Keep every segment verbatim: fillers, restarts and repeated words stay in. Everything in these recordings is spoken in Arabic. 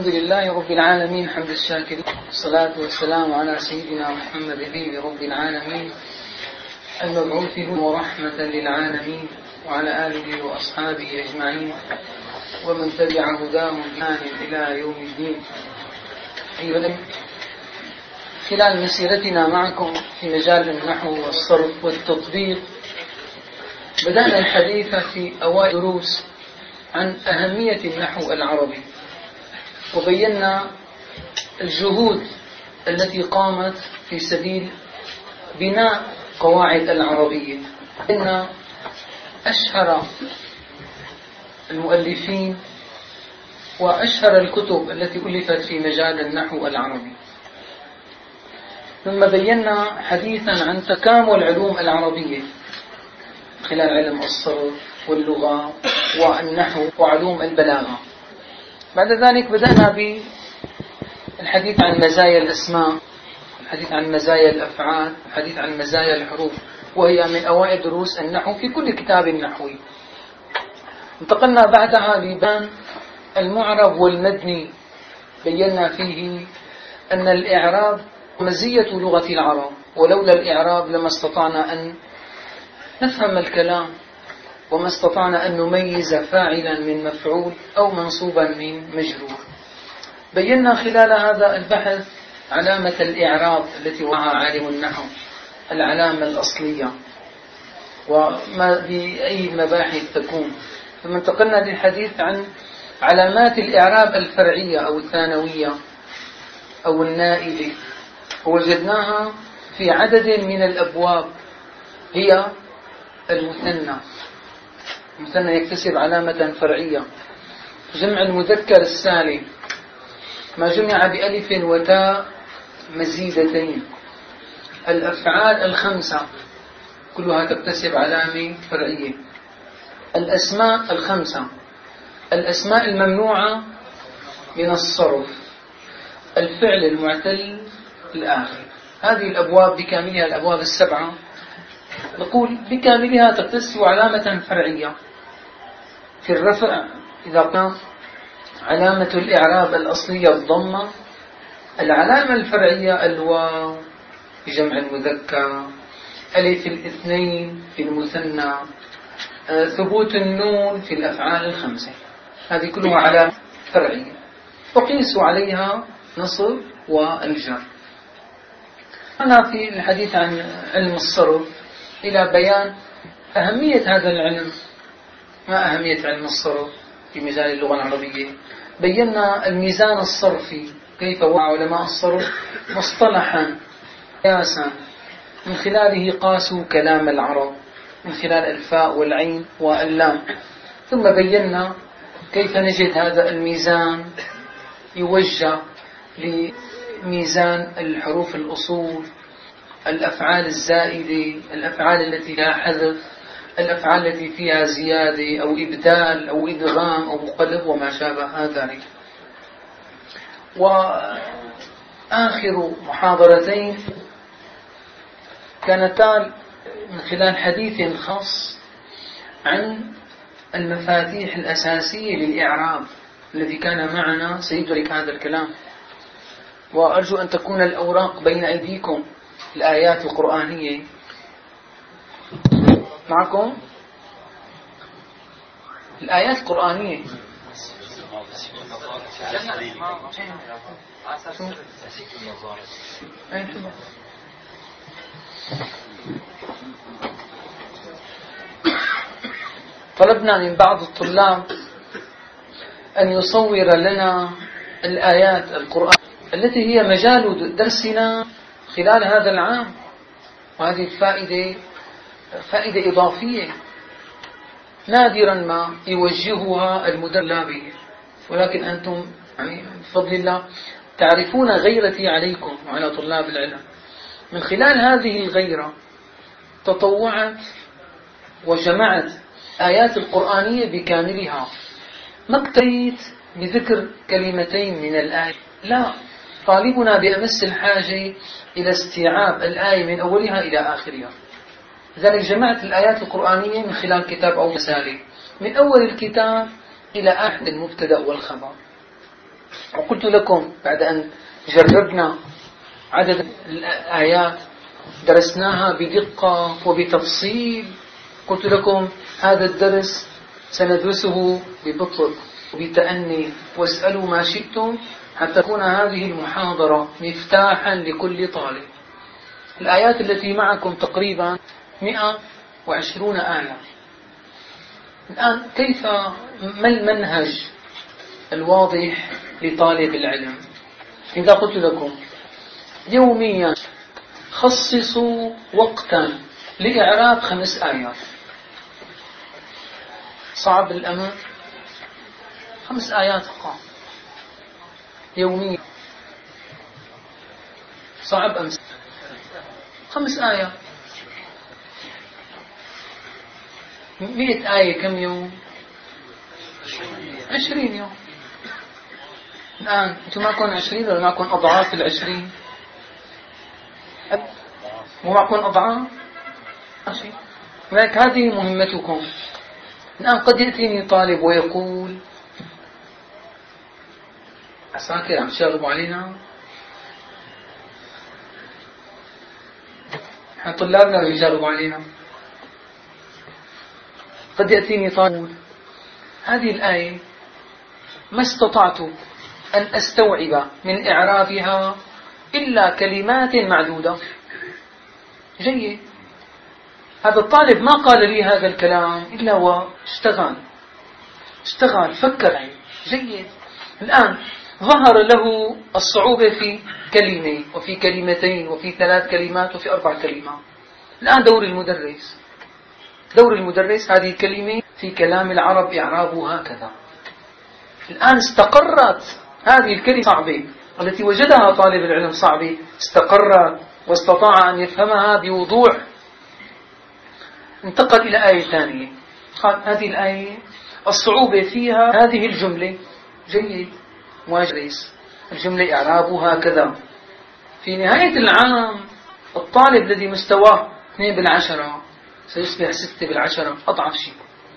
الحمد لله رب العالمين حمد الشاكرين، والصلاة والسلام على سيدنا محمد نبي رب العالمين المبعوث ورحمة للعالمين، وعلى آله وأصحابه أجمعين ومن تبع هداهم بإحسان إلى يوم الدين. أيها خلال مسيرتنا معكم في مجال النحو والصرف والتطبيق بدأنا الحديث في أوائل دروس عن أهمية النحو العربي، وبينا الجهود التي قامت في سبيل بناء قواعد العربية. إن أشهر المؤلفين وأشهر الكتب التي ألفت في مجال النحو العربي. ثم بينا حديثا عن تكامل العلوم العربية خلال علم الصرف واللغة والنحو وعلوم البلاغة. بعد ذلك بدأنا بالحديث عن مزايا الأسماء، الحديث عن مزايا الأفعال، الحديث عن مزايا الحروف، وهي من أوائل دروس النحو في كل كتاب نحوي. انتقلنا بعدها لبيان المعرب والمبني، بينا فيه أن الإعراب مزية لغة العرب، ولولا الإعراب لما استطعنا أن نفهم الكلام، وما استطعنا أن نميز فاعلا من مفعول أو منصوبا من مجرور. بينا خلال هذا البحث علامة الإعراب التي وضعها عالم النحو، العلامة الأصلية، وما بأي مباحث تكون. ثم انتقلنا للحديث عن علامات الإعراب الفرعية أو الثانوية أو النائبة، ووجدناها في عدد من الأبواب. هي المثنى، المثنى يكتسب علامة فرعية. جمع المذكر السالم ما جمع بألف وتاء مزيدتين. الأفعال الخمسة كلها تكتسب علامة فرعية. الأسماء الخمسة، الأسماء الممنوعة من الصرف، الفعل المعتل الآخر. هذه الأبواب بكاملها، الأبواب السبعة نقول بكاملها تكتسب علامة فرعية. في الرفع إذا كان علامة الإعراب الأصلية الضمة، العلامة الفرعية الواو في جمع المذكر، ألف الاثنين في المثنى، ثبوت النون في الأفعال الخمسة. هذه كلها علامة فرعية، وقيسوا عليها نصب والجر. أنا في الحديث عن علم الصرف إلى بيان أهمية هذا العلم. ما أهمية علم الصرف في مجال اللغة العربية؟ بينا الميزان الصرفي، كيف وضع علماء الصرف مصطلحا قياسا من خلاله قاسوا كلام العرب من خلال الفاء والعين واللام. ثم بينا كيف نجد هذا الميزان يوجه لميزان الحروف الأصول، الأفعال الزائدة، الأفعال التي فيها حذف، الأفعال التي فيها زيادة أو إبدال أو إدغام أو مقلب وما شابه ذلك. وآخر محاضرتين كانتا من خلال حديث خاص عن المفاتيح الأساسية للإعراب الذي كان معنا سيدرك هذا الكلام. وأرجو أن تكون الأوراق بين أيديكم، الآيات القرآنية معكم، الآيات القرآنية. طلبنا من بعض الطلاب أن يصور لنا الآيات القرآن التي هي مجال درسنا خلال هذا العام، وهذه الفائدة فائدة إضافية نادرا ما يوجهها المدرب، ولكن أنتم يعني بفضل الله تعرفون غيرتي عليكم وعلى طلاب العلم. من خلال هذه الغيرة تطوعت وجمعت آيات القرآنية بكاملها. ما اكتفيت بذكر كلمتين من الآية، لا، طالبنا بأمس الحاجة إلى استيعاب الآية من أولها إلى آخرها. لذلك جمعت الآيات القرآنية من خلال كتاب أو مسالك، من أول الكتاب إلى آخر المبتدأ والخبر. وقلت لكم بعد أن جربنا عدد الآيات درسناها بدقة وبتفصيل، قلت لكم هذا الدرس سندرسه ببطء وبتأني، واسألوا ما شئتم حتى تكون هذه المحاضرة مفتاحا لكل طالب. الآيات التي معكم تقريبا مئة وعشرون آية. الآن كيف ما المنهج الواضح لطالب العلم؟ إذا قلت لكم يوميا خصصوا وقتا لإعراب خمس آيات، صعب الأمر؟ خمس آيات فقط يوميا، صعب أم خمس آيات؟ مئة آية كم يوم؟ عشرين يوم. الآن أنتم معكم عشرين ولا معكم أضعاف العشرين؟ مو معكم أضعاف؟ لذلك هذه مهمتكم. الآن قد يأتيني طالب ويقول عساكر عم تشاغبوا علينا، نحن طلابنا بيشاغبوا علينا. قد يأتيني طالب هذه الآية ما استطعت أن أستوعب من إعرابها إلا كلمات معدودة. جيد، هذا الطالب ما قال لي هذا الكلام إلا واشتغل اشتغل فكر. جيد، الآن ظهر له الصعوبة في كلمة وفي كلمتين وفي ثلاث كلمات وفي أربع كلمات. الآن دور المدرس دور المدرس هذه كلمة في كلام العرب إعرابها هكذا. الآن استقرت هذه الكلمة صعبة التي وجدها طالب العلم صعبة، استقرت واستطاع أن يفهمها بوضوح. انتقل إلى آية ثانية، قال هذه الآية الصعوبة فيها هذه الجملة. جيد، مدرس الجملة إعرابها كذا. في نهاية العام الطالب الذي مستواه اثنين بالعشرة سيصبح ستة بالعشرة، أضعف شيء.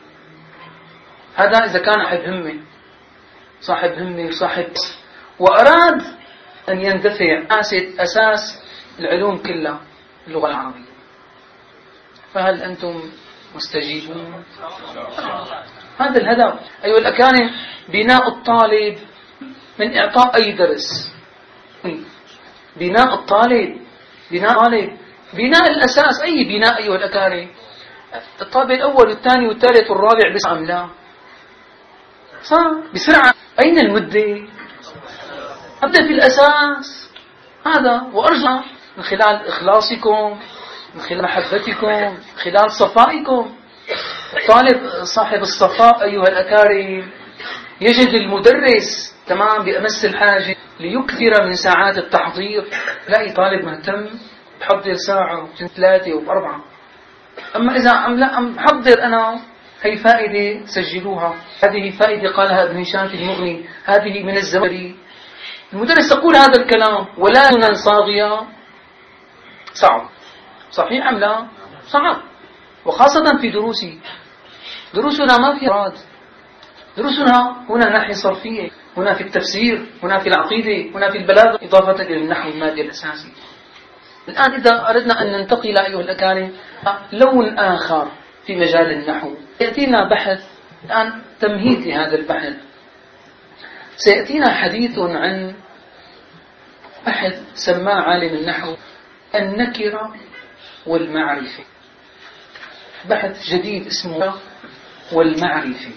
هذا إذا كان صاحب همة صاحب همة صاحب وأراد أن يندفع أساس العلوم كلها اللغة العربية. فهل أنتم مستجيبون؟ هذا الهدف أيها الأكارم، بناء الطالب من إعطاء أي درس. بناء الطالب بناء الطالب بناء الأساس. أي بناء أيها الأكارم؟ الطالب الأول والثاني والثالث والرابع بس أم لا؟ صار بسرعة. أين المدة؟ أبدأ في الأساس هذا وأرجع من خلال إخلاصكم، من خلال محبتكم، من خلال صفائكم. الطالب صاحب الصفاء أيها الأكارم يجد المدرس تمام بأمس الحاجة ليكثر من ساعات التحضير. لا طالب مهتم بحضر ساعة وثلاثة وأربعة. أما إذا عم لا أم حضر أنا، هي فائدة سجلوها، هذه فائدة قالها ابن هشام في المغني، هذه من الزمري. المدرس يقول هذا الكلام ولا ينن صاغية، صعب. صحيح أم لا؟ صعب. وخاصة في دروسي، دروسنا ما في إراد، دروسنا هنا ناحية صرفية، هنا في التفسير، هنا في العقيدة، هنا في البلاغة، إضافة إلى النحو المادي الأساسي. الآن إذا أردنا أن ننتقل أيها الأكارم لون آخر في مجال النحو، يأتينا بحث. الآن تمهيد لهذا البحث، سيأتينا حديث عن بحث سماه عالم النحو النكرة والمعرفة. بحث جديد اسمه والمعرفة.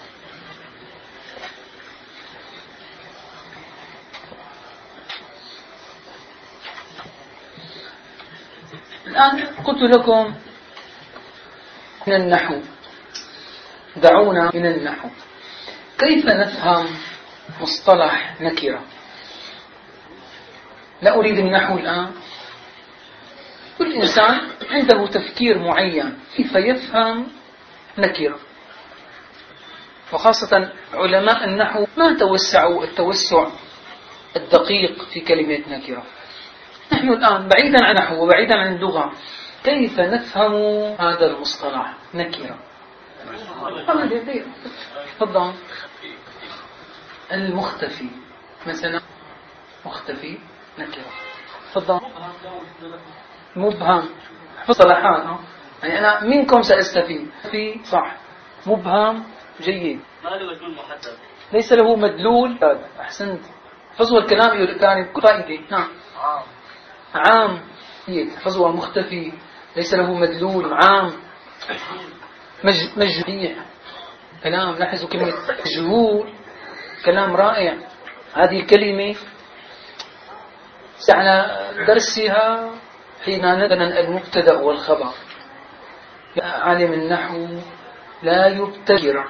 الآن قلت لكم من النحو، دعونا من النحو كيف نفهم مصطلح نكرة. لا أريد النحو الآن. كل إنسان عنده تفكير معين كيف يفهم نكرة، وخاصة علماء النحو ما توسعوا التوسع الدقيق في كلمة نكرة. نحن الآن بعيدا عن النحو وبعيدا عن اللغة، كيف نفهم هذا المصطلح نكرة؟ تفضل. المختفي. مثلا مختفي نكرة. تفضل. مبهم صلاحات، يعني أنا منكم سأستفيد في صح. مبهم جيد، ليس له مدلول. أحسنت. حفظوا الكلام كان كل فائدة. نعم. عام حفظوا. مختفي ليس له مدلول. عام. مج مجهول. كلام. لاحظوا كلمة مجهول، كلام رائع. هذه الكلمة على درسها حين نبنى المبتدأ والخبر. عالم النحو لا يبتكر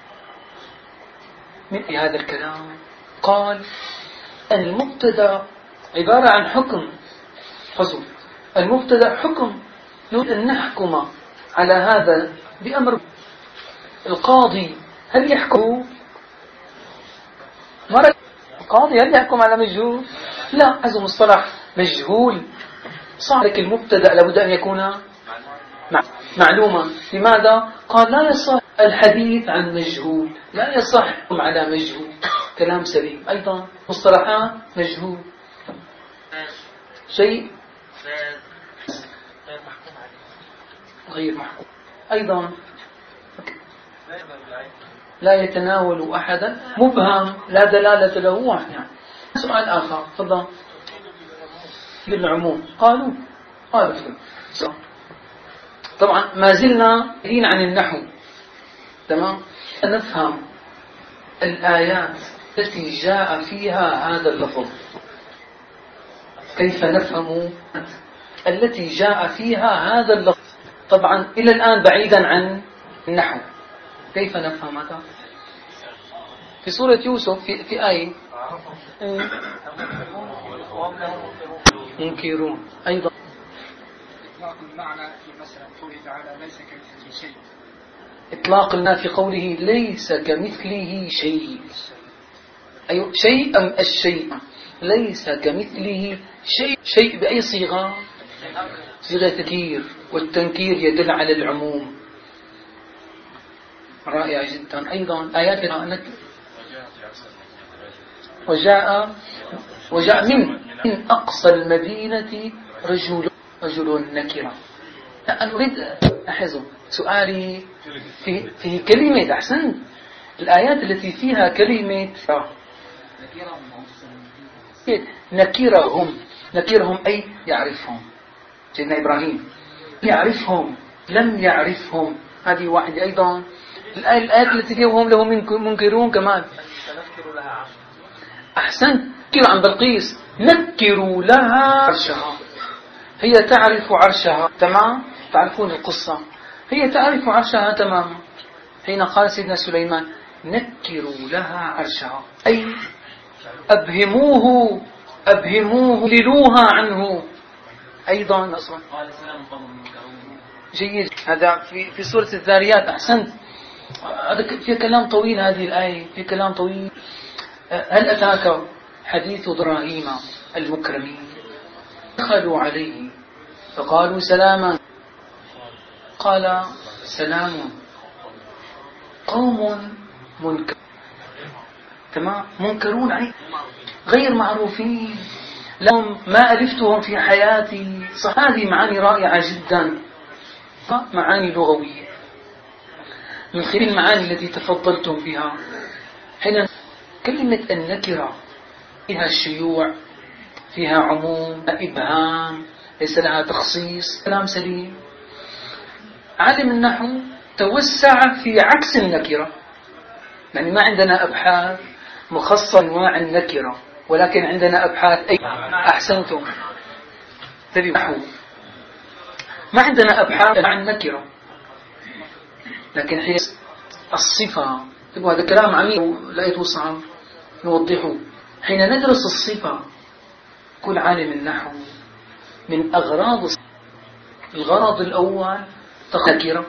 من هذا الكلام. قال المبتدأ عبارة عن حكم. حزم المبتدأ حكم، نريد أن نحكم على هذا بأمر. القاضي هل يحكم؟ مرة القاضي هل يحكم على مجهول؟ لا. هذا مصطلح مجهول. صارك المبتدأ لابد أن يكون معلوما. لماذا؟ قال لا يصح الحديث عن مجهول، لا يصح على مجهول. كلام سليم. أيضا مصطلحات مجهول شيء غير محكوم. أيضا لا يتناول أحدا. مبهم لا دلالة له. يعني سؤال آخر. تفضل. بالعموم قالوا قالوا طبعا ما زلنا بعيدين عن النحو. تمام. نفهم الآيات التي جاء فيها هذا اللفظ. كيف نفهم التي جاء فيها هذا اللفظ؟ طبعا إلى الآن بعيدا عن النحو. كيف نفهم هذا؟ في سورة يوسف في, في آية منكرون. أيضا إطلاق المعنى في مثلا قوله تعالى ليس كمثله شيء. إطلاق المعنى في قوله ليس كمثله شيء. أي شيء أم الشيء؟ ليس كمثله شيء. شيء بأي صيغة؟ صيغة تنكير، والتنكير يدل على العموم. رائع جدا. أيضا آيات وجاء وجاء من من أقصى المدينة رجل رجل نكرة. أنا أريد أحزم سؤالي في في كلمة. أحسن. الآيات التي فيها كلمة نكرهم. نكرهم أي يعرفهم. سيدنا إبراهيم يعرفهم، لم يعرفهم. هذه واحدة. أيضا الآيات التي فيها هم له منكرون كمان. أحسن. نكروا عن بلقيس. نكروا لها عرشها. هي تعرف عرشها. تمام. تعرفون القصة. هي تعرف عرشها تماما. حين قال سيدنا سليمان نكروا لها عرشها أي أبهموه أبهموه للوها عنه. أيضا أصلا جيد. هذا في في سورة الذاريات. أحسنت. هذا في كلام طويل. هذه الآية في كلام طويل. هل أتاك حديث إبراهيم المكرمين؟ دخلوا عليه فقالوا سلاما. قال سلام قوم منكر. تمام. منكرون أي غير معروفين لهم، ما ألفتهم في حياتي. صح. هذه معاني رائعة جدا، معاني لغوية من خلال المعاني التي تفضلتم بها. حين كلمة النكرة فيها الشيوع، فيها عموم، إبهام، ليس لها تخصيص. كلام سليم. عالم النحو توسع في عكس النكرة. يعني ما عندنا أبحاث مخصصة أنواع النكرة، ولكن عندنا أبحاث. أي أحسنتم. تبي نحو ما عندنا أبحاث عن النكرة، لكن هي الصفة. هذا كلام عميق لا يتوسع نوضحه. حين ندرس الصفة كل عالم النحو من أغراض الغرض الأول تنكرة.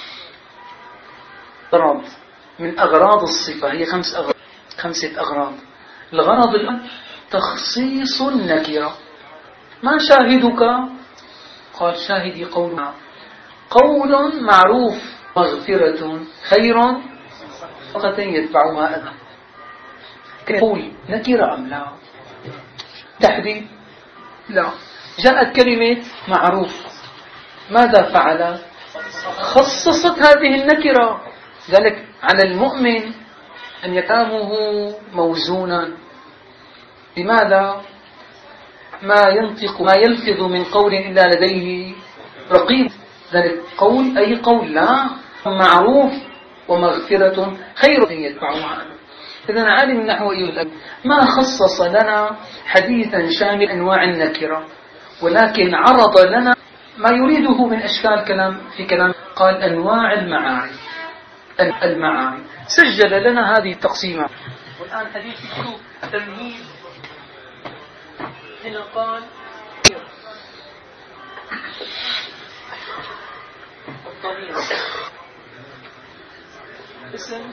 غرض من أغراض الصفة هي خمس أغراض خمسة أغراض. الغرض الأول تخصيص النكرة. ما شاهدك؟ قال شاهدي قولنا قول معروف مغفرة خير فقط يتبعها أذى. يقول نكرة أم لا؟ تحديد لا. جاءت كلمة معروف، ماذا فعل؟ خصصت هذه النكرة. ذلك على المؤمن أن يكامه موزونا. لماذا؟ ما ينطق ما يلفظ من قول إلا لديه رقيب. ذلك قول أي قول لا معروف ومغفرة خير يتبع معه. إذن عالم النحو ما خصص لنا حديثا شامل أنواع النكرة، ولكن عرض لنا ما يريده من أشكال كلام في كلام. قال أنواع المعارف. المعارف سجل لنا هذه التقسيمات. والآن حديث الكتب تمهيد. هنا قال الضمير اسم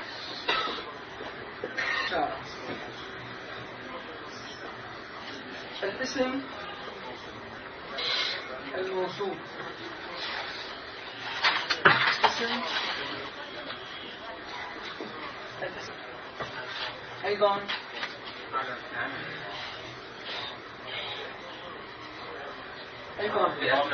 شارع. الاسم الموصوف. اسم الاسم أيضا أيضا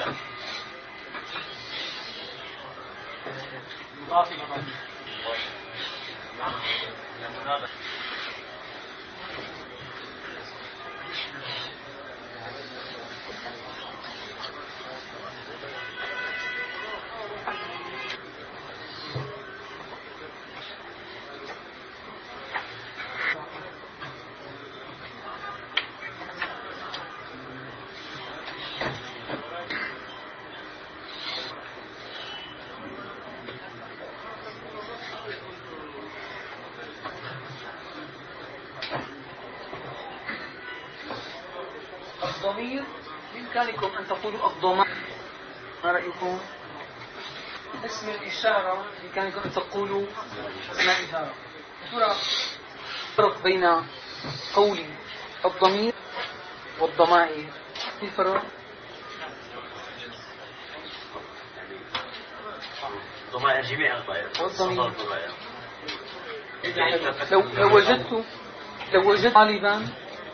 الضمير. بإمكانكم أن تقولوا الضمائر. ما رأيكم؟ اسم الإشارة بإمكانكم أن تقولوا اسم الإشارة. ترى فرق بين قول الضمير والضمائر. في فرق؟ الضمائر جميع الضمائر والضمير. لو لو وجدت لو وجدت طالبا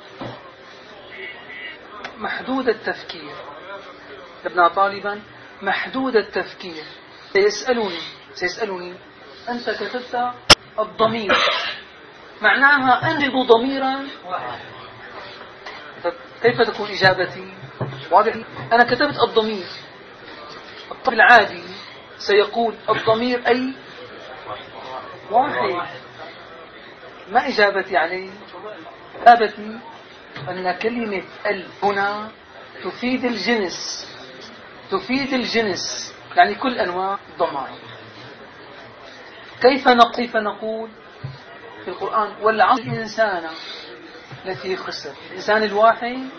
محدود التفكير، ابن طالبا محدود التفكير، سيسألني سيسألني أنت كتبت الضمير، معناها أنجب ضميرا واحد. كيف تكون إجابتي؟ واضح. أنا كتبت الضمير. الطالب العادي سيقول الضمير أي واحد. ما إجابتي عليه؟ إجابتي أن كلمة ال هنا تفيد الجنس، تفيد الجنس يعني كل أنواع الضمائر. كيف نقول كيف نقول في القرآن والعصر الإنسان التي خسر؟ الإنسان الواحد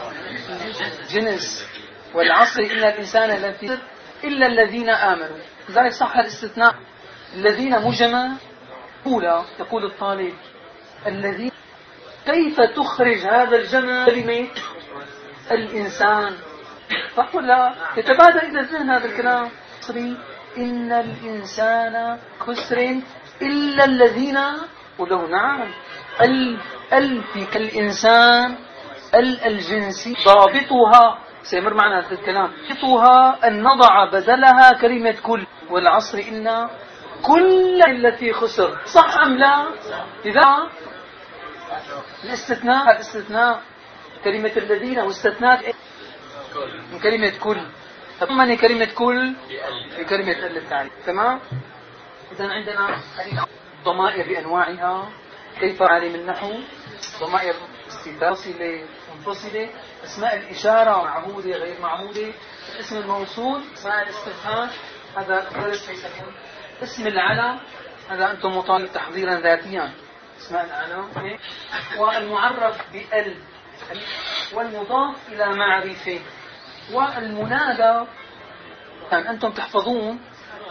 جنس، والعصر إن الإنسان الذي خسر إلا الذين آمنوا. لذلك صح الاستثناء الذين مجمع أولى. يقول الطالب الذين، كيف تخرج هذا الجمع كلمة الإنسان؟ فقل لا يتبادر إلى الذهن هذا الكلام. إن الإنسان خسر إلا الذين، قلوا نعم. ال ال في كالإنسان ال الجنسي ضابطها سيمر معنا هذا الكلام. ضابطها أن نضع بدلها كلمة كل. والعصر إن كل التي خسر. صح أم لا؟ إذا الاستثناء الاستثناء كلمة الذين واستثناء من كلمة كل. ثم كلمة كل في كلمة التعريف. تمام. إذا عندنا ضمائر بأنواعها. كيف عالم النحو؟ ضمائر متصلة منفصلة، اسماء الإشارة معمودة غير معمودة، اسم الموصول، اسماء الاستفهام هذا درس يسمون، اسم العلم هذا أنتم مطالب تحضيرا ذاتيا اسماء العلم، والمعرف بال، والمضاف إلى معرفة، والمنادى. يعني أنتم تحفظون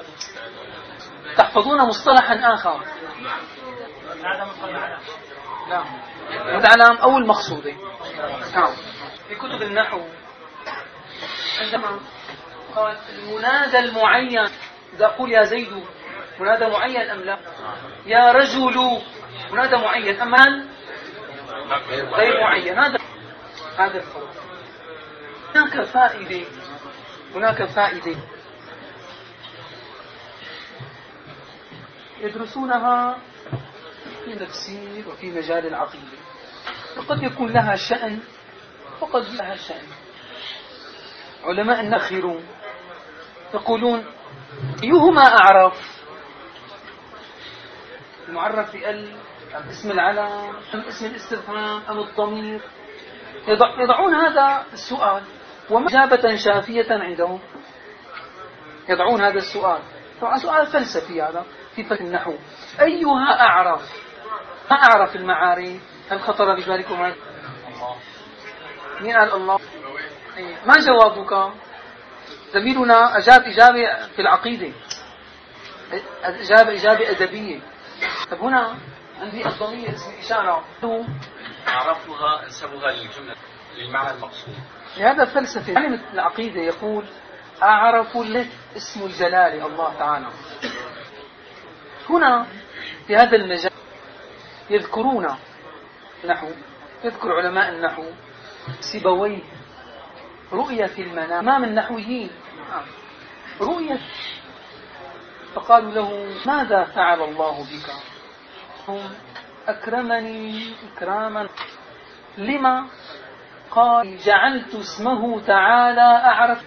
تحفظون مصطلحا آخر. لا العلم أو المقصودة. نعم. في كتب النحو عندما قال المنادى المعين، إذا أقول يا زيد منادى معين أم لا؟ يا رجل منادى معين، أما غير معين. هذا هذا الفرق. هناك فائدة هناك فائدة يدرسونها في التفسير وفي مجال العقيدة، وقد يكون لها شأن وقد لها شأن. علماء النخر يقولون أيهما أعرف، المعرف بال أم اسم العلم أم اسم الاستفهام أم الضمير؟ يضعون هذا السؤال، وما إجابة شافية عندهم يضعون هذا السؤال. طبعا سؤال فلسفي هذا في فلسفة النحو. أيها أعرف، ما أعرف المعارف؟ هل خطر ببالكم هذا؟ مين قال الله؟ ما جوابك؟ زميلنا أجاب إجابة في العقيدة، أجاب إجابة أدبية. طب هنا عندي الضمير اسم إشارة أعرفها أنسبها للجملة للمعنى المقصود. لهذا فلسفة علم العقيدة يقول أعرف له اسم الجلال الله تعالى. هنا في هذا المجال يذكرون نحو يذكر علماء النحو سيبويه رؤية في المنام أمام النحويين، رؤية، فقالوا له ماذا فعل الله بك؟ هم أكرمني إكراما. لما؟ قال جعلت اسمه تعالى أعرف.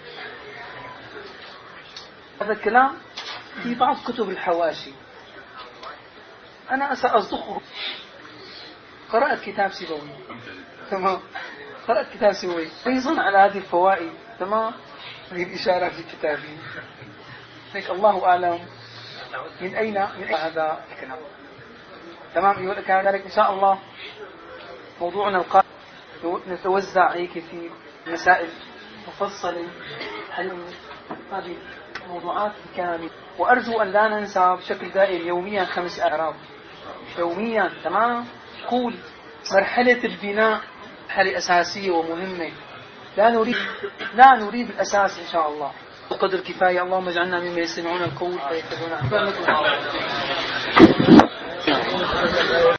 هذا الكلام في بعض كتب الحواشي، أنا سأصدقه. قرأت كتاب سيبوي، تمام، قرأت كتاب سيبوي أيضا على هذه الفوائد، تمام، هذه الإشارة في كتابي. لك الله أعلم من أين من أين هذا الكلام، تمام. يقول لك ذلك إن شاء الله موضوعنا القادم نتوزع عليك في مسائل مفصلة حل هذه الموضوعات كاملة، وأرجو أن لا ننسى بشكل دائم يوميا خمس أعراب يوميا، تمام. قول مرحلة البناء مرحلة أساسية ومهمة، لا نريد لا نريد الأساس إن شاء الله. بقدر كفاية. اللهم اجعلنا ممن يستمعون القول فيتبعون أحسنه.